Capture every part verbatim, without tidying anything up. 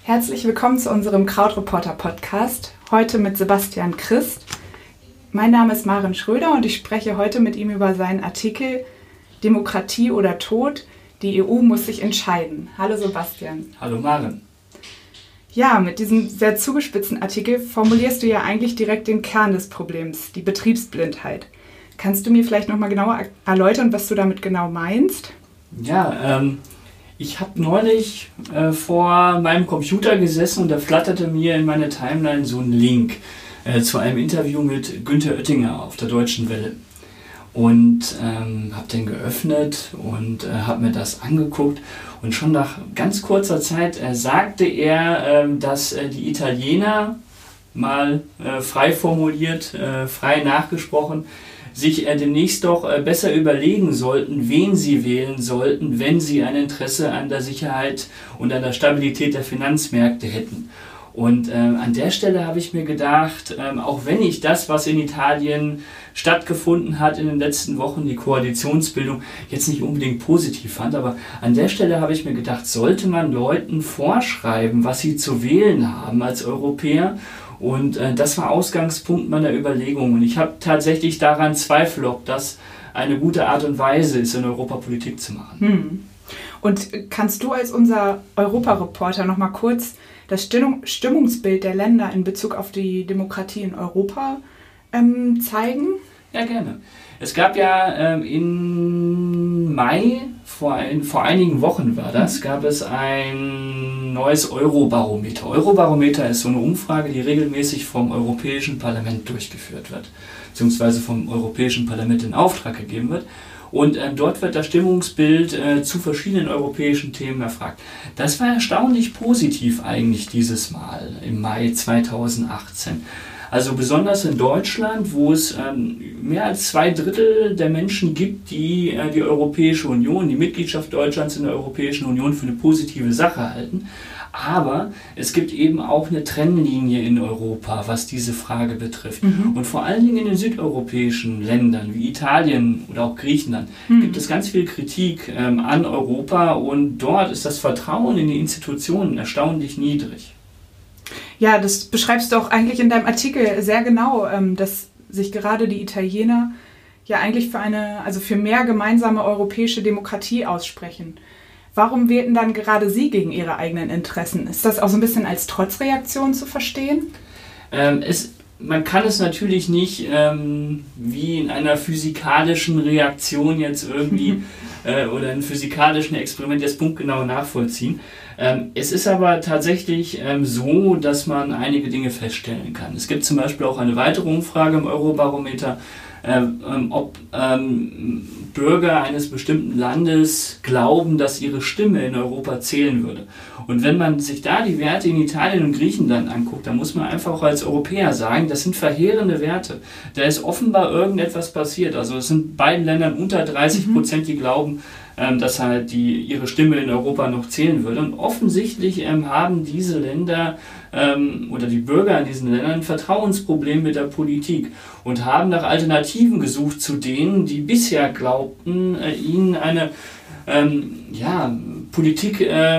Herzlich willkommen zu unserem Krautreporter-Podcast, heute mit Sebastian Christ. Mein Name ist Maren Schröder und ich spreche heute mit ihm über seinen Artikel Demokratie oder Tod, die E U muss sich entscheiden. Hallo Sebastian. Hallo Maren. Ja, mit diesem sehr zugespitzten Artikel formulierst du ja eigentlich direkt den Kern des Problems, die Betriebsblindheit. Kannst du mir vielleicht nochmal genauer erläutern, was du damit genau meinst? Ja, ähm, ich habe neulich äh, vor meinem Computer gesessen und da flatterte mir in meine Timeline so ein Link äh, zu einem Interview mit Günther Oettinger auf der Deutschen Welle. Und ähm, habe den geöffnet und äh, habe mir das angeguckt. Und schon nach ganz kurzer Zeit äh, sagte er, äh, dass äh, die Italiener, mal äh, frei formuliert, äh, frei nachgesprochen, sich äh, demnächst doch äh, besser überlegen sollten, wen sie wählen sollten, wenn sie ein Interesse an der Sicherheit und an der Stabilität der Finanzmärkte hätten. Und äh, an der Stelle habe ich mir gedacht, äh, auch wenn ich das, was in Italien stattgefunden hat in den letzten Wochen, die Koalitionsbildung, jetzt nicht unbedingt positiv fand, aber an der Stelle habe ich mir gedacht, sollte man Leuten vorschreiben, was sie zu wählen haben als Europäer? Und äh, das war Ausgangspunkt meiner Überlegung. Und ich habe tatsächlich daran Zweifel, ob das eine gute Art und Weise ist, in Europa Politik zu machen. Hm. Und kannst du als unser Europareporter noch mal kurz das Stimmung, Stimmungsbild der Länder in Bezug auf die Demokratie in Europa ähm, zeigen? Ja, gerne. Es gab ja ähm, im Mai, vor, ein, vor einigen Wochen war das, gab es ein neues Eurobarometer. Eurobarometer ist so eine Umfrage, die regelmäßig vom Europäischen Parlament durchgeführt wird, beziehungsweise vom Europäischen Parlament in Auftrag gegeben wird. Und ähm, dort wird das Stimmungsbild äh, zu verschiedenen europäischen Themen erfragt. Das war erstaunlich positiv eigentlich dieses Mal im Mai zweitausendachtzehn. Also besonders in Deutschland, wo es ähm, mehr als zwei Drittel der Menschen gibt, die äh, die Europäische Union, die Mitgliedschaft Deutschlands in der Europäischen Union für eine positive Sache halten. Aber es gibt eben auch eine Trennlinie in Europa, was diese Frage betrifft. Mhm. Und vor allen Dingen in den südeuropäischen Ländern wie Italien oder auch Griechenland mhm. gibt es ganz viel Kritik ähm, an Europa und dort ist das Vertrauen in die Institutionen erstaunlich niedrig. Ja, das beschreibst du auch eigentlich in deinem Artikel sehr genau, dass sich gerade die Italiener ja eigentlich für eine, also für mehr gemeinsame europäische Demokratie aussprechen. Warum wählten dann gerade sie gegen ihre eigenen Interessen? Ist das auch so ein bisschen als Trotzreaktion zu verstehen? Ähm, es, man kann es natürlich nicht ähm, wie in einer physikalischen Reaktion jetzt irgendwie äh, oder in physikalischen Experiment jetzt punktgenau nachvollziehen. Ähm, es ist aber tatsächlich ähm, so, dass man einige Dinge feststellen kann. Es gibt zum Beispiel auch eine weitere Umfrage im Eurobarometer, ähm, ob ähm, Bürger eines bestimmten Landes glauben, dass ihre Stimme in Europa zählen würde. Und wenn man sich da die Werte in Italien und Griechenland anguckt, dann muss man einfach auch als Europäer sagen, das sind verheerende Werte. Da ist offenbar irgendetwas passiert. Also es sind beiden Ländern unter dreißig Prozent, die glauben, ähm, dass halt die, ihre Stimme in Europa noch zählen würde. Und offensichtlich ähm, haben diese Länder ähm, oder die Bürger in diesen Ländern ein Vertrauensproblem mit der Politik und haben nach Alternativen gesucht zu denen, die bisher glaubten, äh, ihnen eine ähm, ja, Politik äh,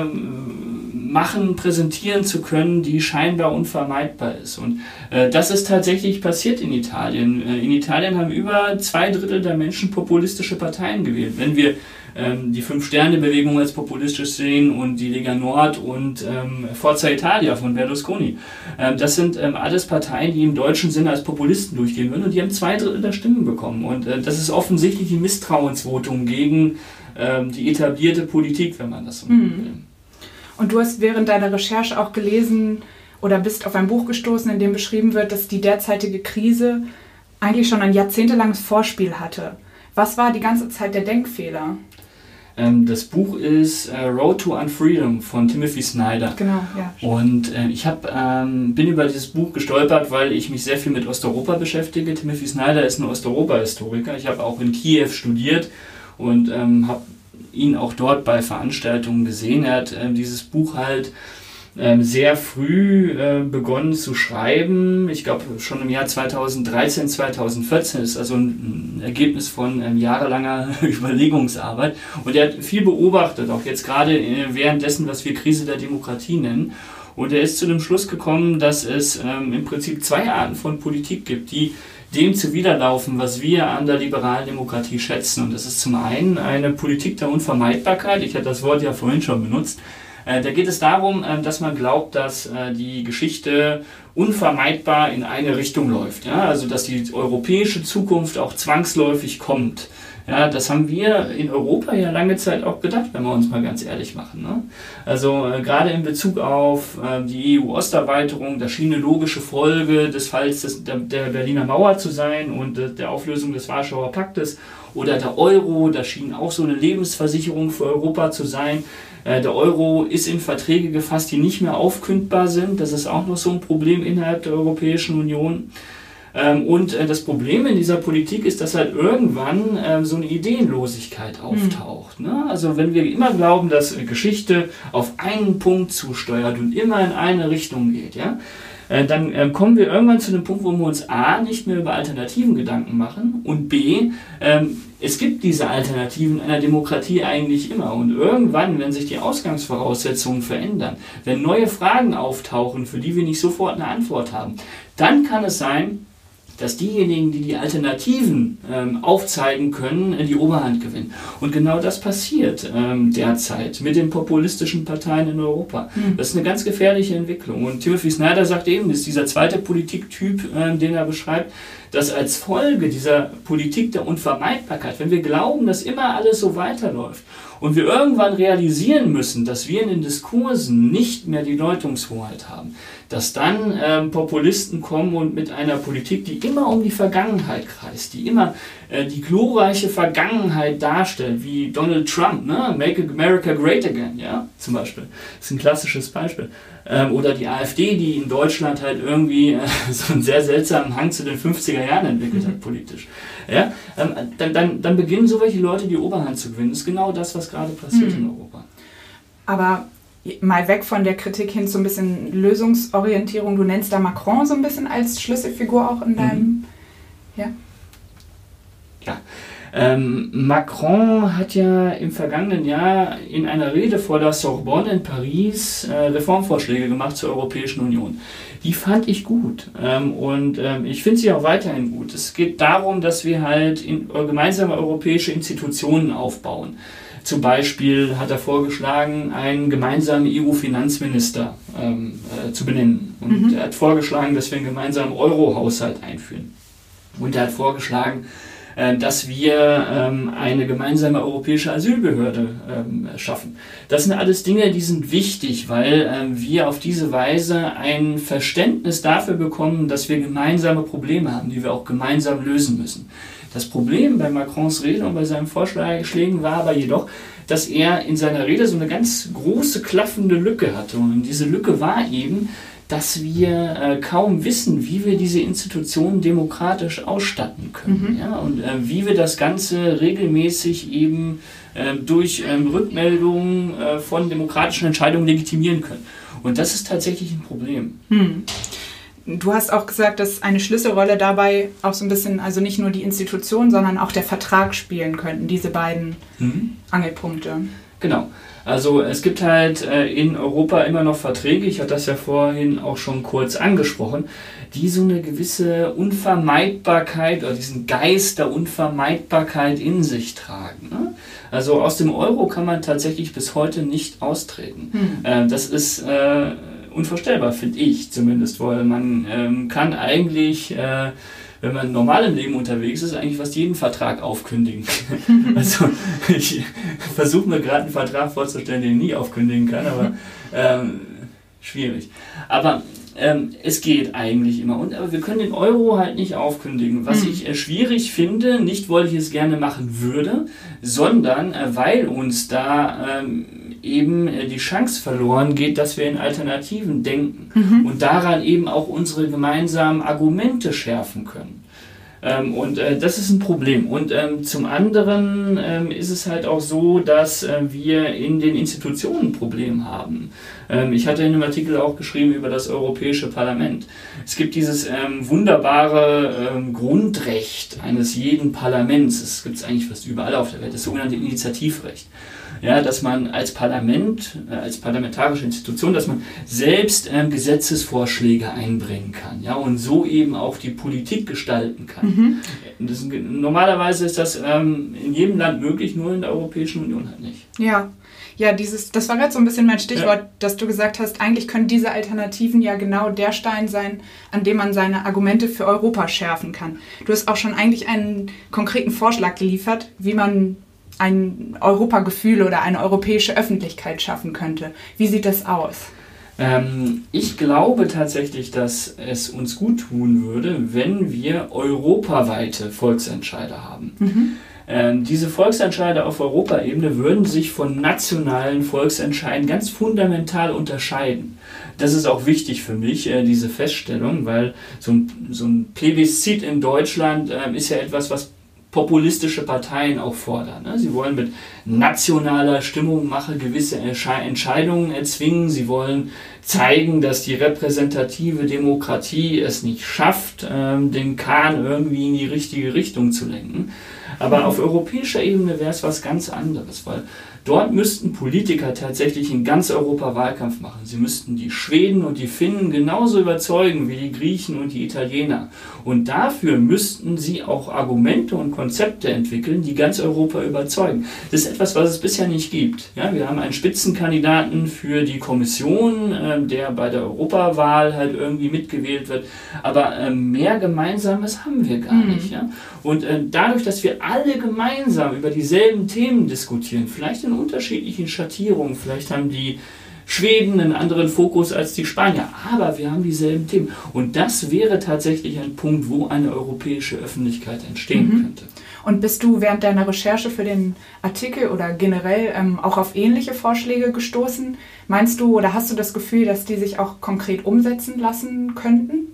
machen, präsentieren zu können, die scheinbar unvermeidbar ist. Und äh, das ist tatsächlich passiert in Italien. Äh, in Italien haben über zwei Drittel der Menschen populistische Parteien gewählt. Wenn wir ähm, die Fünf-Sterne-Bewegung als populistisch sehen und die Lega Nord und ähm, Forza Italia von Berlusconi. Ähm, das sind ähm, alles Parteien, die im deutschen Sinne als Populisten durchgehen würden und die haben zwei Drittel der Stimmen bekommen. Und äh, das ist offensichtlich ein Misstrauensvotum gegen ähm, die etablierte Politik, wenn man das so nennen will. Und du hast während deiner Recherche auch gelesen oder bist auf ein Buch gestoßen, in dem beschrieben wird, dass die derzeitige Krise eigentlich schon ein jahrzehntelanges Vorspiel hatte. Was war die ganze Zeit der Denkfehler? Ähm, das Buch ist äh, Road to Unfreedom von Timothy Snyder. Genau, ja. Und äh, ich hab, ähm, bin über dieses Buch gestolpert, weil ich mich sehr viel mit Osteuropa beschäftige. Timothy Snyder ist ein Osteuropa-Historiker. Ich habe auch in Kiew studiert und ähm, habe ihn auch dort bei Veranstaltungen gesehen. Er hat äh, dieses Buch halt ähm, sehr früh äh, begonnen zu schreiben. Ich glaube schon im Jahr zweitausenddreizehn, zweitausendvierzehn ist also ein, ein Ergebnis von ähm, jahrelanger Überlegungsarbeit. Und er hat viel beobachtet, auch jetzt gerade äh, währenddessen, was wir Krise der Demokratie nennen. Und er ist zu dem Schluss gekommen, dass es ähm, im Prinzip zwei Arten von Politik gibt, die dem zuwiderlaufen, was wir an der liberalen Demokratie schätzen. Und das ist zum einen eine Politik der Unvermeidbarkeit. Ich hatte das Wort ja vorhin schon benutzt. Äh, da geht es darum, äh, dass man glaubt, dass äh, die Geschichte unvermeidbar in eine Richtung läuft. Ja? Also dass die europäische Zukunft auch zwangsläufig kommt. Ja, das haben wir in Europa ja lange Zeit auch gedacht, wenn wir uns mal ganz ehrlich machen. Ne? Also äh, gerade in Bezug auf äh, die E U-Osterweiterung, da schien eine logische Folge des Falls des, der, der Berliner Mauer zu sein und äh, der Auflösung des Warschauer Paktes oder der Euro, da schien auch so eine Lebensversicherung für Europa zu sein. Äh, der Euro ist in Verträge gefasst, die nicht mehr aufkündbar sind. Das ist auch noch so ein Problem innerhalb der Europäischen Union. Und das Problem in dieser Politik ist, dass halt irgendwann äh, so eine Ideenlosigkeit auftaucht. Mhm. Ne? Also wenn wir immer glauben, dass Geschichte auf einen Punkt zusteuert und immer in eine Richtung geht, ja, äh, dann äh, kommen wir irgendwann zu dem Punkt, wo wir uns A, nicht mehr über Alternativen Gedanken machen und B, ähm, es gibt diese Alternativen einer Demokratie eigentlich immer. Und irgendwann, wenn sich die Ausgangsvoraussetzungen verändern, wenn neue Fragen auftauchen, für die wir nicht sofort eine Antwort haben, dann kann es sein, dass diejenigen, die die Alternativen ähm, aufzeigen können, die Oberhand gewinnen. Und genau das passiert ähm, derzeit mit den populistischen Parteien in Europa. Mhm. Das ist eine ganz gefährliche Entwicklung. Und Timothy Snyder sagt eben, das ist dieser zweite Politiktyp, ähm, den er beschreibt, dass als Folge dieser Politik der Unvermeidbarkeit, wenn wir glauben, dass immer alles so weiterläuft und wir irgendwann realisieren müssen, dass wir in den Diskursen nicht mehr die Deutungshoheit haben, dass dann ähm, Populisten kommen und mit einer Politik, die immer um die Vergangenheit kreist, die immer äh, die glorreiche Vergangenheit darstellt, wie Donald Trump, ne? Make America Great Again, ja, zum Beispiel. Das ist ein klassisches Beispiel. Ähm, oder die AfD, die in Deutschland halt irgendwie äh, so einen sehr seltsamen Hang zu den fünfziger Jahren entwickelt hat, politisch. Ja? Ähm, dann, dann, dann beginnen so welche Leute die Oberhand zu gewinnen. Das ist genau das, was gerade passiert mhm. in Europa. Aber mal weg von der Kritik hin zu ein bisschen Lösungsorientierung. Du nennst da Macron so ein bisschen als Schlüsselfigur auch in deinem... Mhm. Ja. Ja. Ähm, Macron hat ja im vergangenen Jahr in einer Rede vor der Sorbonne in Paris äh, Reformvorschläge gemacht zur Europäischen Union. Die fand ich gut ähm, und ähm, ich finde sie auch weiterhin gut. Es geht darum, dass wir halt in, äh, gemeinsame europäische Institutionen aufbauen. Zum Beispiel hat er vorgeschlagen, einen gemeinsamen E U-Finanzminister ähm, äh, zu benennen. Und mhm. er hat vorgeschlagen, dass wir einen gemeinsamen Euro-Haushalt einführen. Und er hat vorgeschlagen, äh, dass wir ähm, eine gemeinsame europäische Asylbehörde ähm, schaffen. Das sind alles Dinge, die sind wichtig, weil ähm, wir auf diese Weise ein Verständnis dafür bekommen, dass wir gemeinsame Probleme haben, die wir auch gemeinsam lösen müssen. Das Problem bei Macrons Rede und bei seinen Vorschlägen war aber jedoch, dass er in seiner Rede so eine ganz große klaffende Lücke hatte. Und diese Lücke war eben, dass wir äh, kaum wissen, wie wir diese Institutionen demokratisch ausstatten können. Mhm. Ja? Und äh, wie wir das Ganze regelmäßig eben äh, durch ähm, Rückmeldungen äh, von demokratischen Entscheidungen legitimieren können. Und das ist tatsächlich ein Problem. Mhm. Du hast auch gesagt, dass eine Schlüsselrolle dabei auch so ein bisschen, also nicht nur die Institution, sondern auch der Vertrag spielen könnten, diese beiden mhm. Angelpunkte. Genau. Also es gibt halt äh, in Europa immer noch Verträge, ich hatte das ja vorhin auch schon kurz angesprochen, die so eine gewisse Unvermeidbarkeit oder diesen Geist der Unvermeidbarkeit in sich tragen. Ne? Also aus dem Euro kann man tatsächlich bis heute nicht austreten. Mhm. Äh, das ist... Äh, unvorstellbar, finde ich zumindest, weil man ähm, kann eigentlich, äh, wenn man normal im Leben unterwegs ist, eigentlich fast jeden Vertrag aufkündigen. Also ich versuche mir gerade einen Vertrag vorzustellen, den ich nie aufkündigen kann, aber ähm, schwierig. Aber ähm, es geht eigentlich immer. Und, aber wir können den Euro halt nicht aufkündigen. Was mhm. ich äh, schwierig finde, nicht weil ich es gerne machen würde, sondern äh, weil uns da ähm, eben die Chance verloren geht, dass wir in Alternativen denken mhm. und daran eben auch unsere gemeinsamen Argumente schärfen können. Ähm, und äh, das ist ein Problem. Und ähm, zum anderen ähm, ist es halt auch so, dass äh, wir in den Institutionen ein Problem haben. Ähm, ich hatte in einem Artikel auch geschrieben über das Europäische Parlament. Es gibt dieses ähm, wunderbare ähm, Grundrecht eines jeden Parlaments, das gibt es eigentlich fast überall auf der Welt, das sogenannte Initiativrecht. Ja, dass man als Parlament, äh, als parlamentarische Institution, dass man selbst ähm, Gesetzesvorschläge einbringen kann, ja, und so eben auch die Politik gestalten kann. Mhm. Das, normalerweise ist das ähm, in jedem Land möglich, nur in der Europäischen Union halt nicht. Ja. Ja, dieses, das war gerade so ein bisschen mein Stichwort, ja. Dass du gesagt hast, eigentlich können diese Alternativen ja genau der Stein sein, an dem man seine Argumente für Europa schärfen kann. Du hast auch schon eigentlich einen konkreten Vorschlag geliefert, wie man ein Europagefühl oder eine europäische Öffentlichkeit schaffen könnte. Wie sieht das aus? Ähm, ich glaube tatsächlich, dass es uns gut tun würde, wenn wir europaweite Volksentscheide haben. Mhm. Ähm, diese Volksentscheide auf Europaebene würden sich von nationalen Volksentscheiden ganz fundamental unterscheiden. Das ist auch wichtig für mich, äh, diese Feststellung, weil so ein, so ein Plebiszit in Deutschland äh, ist ja etwas, was populistische Parteien auch fordern. Ne? Sie wollen mit nationaler Stimmungmache gewisse Entscheidungen erzwingen. Sie wollen zeigen, dass die repräsentative Demokratie es nicht schafft, ähm, den Kahn irgendwie in die richtige Richtung zu lenken. Aber auf europäischer Ebene wäre es was ganz anderes, weil dort müssten Politiker tatsächlich in ganz Europa Wahlkampf machen. Sie müssten die Schweden und die Finnen genauso überzeugen wie die Griechen und die Italiener. Und dafür müssten sie auch Argumente und Konzepte entwickeln, die ganz Europa überzeugen. Das ist etwas, was es bisher nicht gibt. Ja, wir haben einen Spitzenkandidaten für die Kommission, äh, der bei der Europawahl halt irgendwie mitgewählt wird. Aber äh, mehr Gemeinsames haben wir gar mhm. nicht. Ja? Und äh, dadurch, dass wir alle gemeinsam über dieselben Themen diskutieren, vielleicht in unterschiedlichen Schattierungen, vielleicht haben die Schweden einen anderen Fokus als die Spanier, aber wir haben dieselben Themen. Und das wäre tatsächlich ein Punkt, wo eine europäische Öffentlichkeit entstehen mhm. könnte. Und bist du während deiner Recherche für den Artikel oder generell ähm, auch auf ähnliche Vorschläge gestoßen? Meinst du oder hast du das Gefühl, dass die sich auch konkret umsetzen lassen könnten?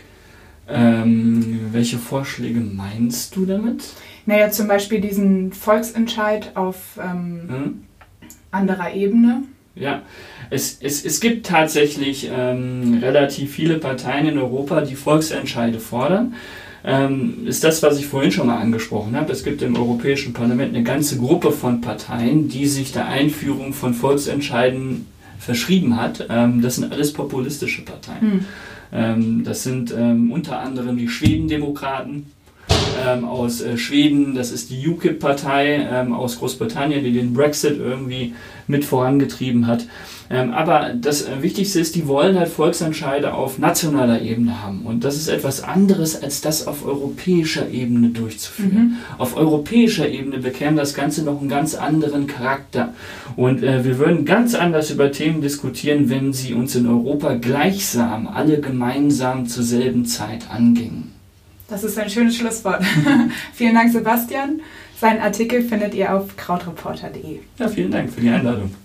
Ähm, welche Vorschläge meinst du damit? Naja, zum Beispiel diesen Volksentscheid auf ähm, hm? anderer Ebene. Ja, es, es, es gibt tatsächlich ähm, relativ viele Parteien in Europa, die Volksentscheide fordern. Ähm, ist das, was ich vorhin schon mal angesprochen habe. Es gibt im Europäischen Parlament eine ganze Gruppe von Parteien, die sich der Einführung von Volksentscheiden verschrieben hat. Ähm, das sind alles populistische Parteien. Hm. Ähm, das sind ähm, unter anderem die Schwedendemokraten ähm, aus äh, Schweden, das ist die U K I P-Partei ähm, aus Großbritannien, die den Brexit irgendwie mit vorangetrieben hat. Ähm, aber das äh, Wichtigste ist, die wollen halt Volksentscheide auf nationaler Ebene haben. Und das ist etwas anderes, als das auf europäischer Ebene durchzuführen. Mhm. Auf europäischer Ebene bekäme das Ganze noch einen ganz anderen Charakter. Und äh, wir würden ganz anders über Themen diskutieren, wenn sie uns in Europa gleichsam, alle gemeinsam zur selben Zeit angingen. Das ist ein schönes Schlusswort. Vielen Dank, Sebastian. Seinen Artikel findet ihr auf krautreporter punkt de. Ja, vielen Dank für die Einladung.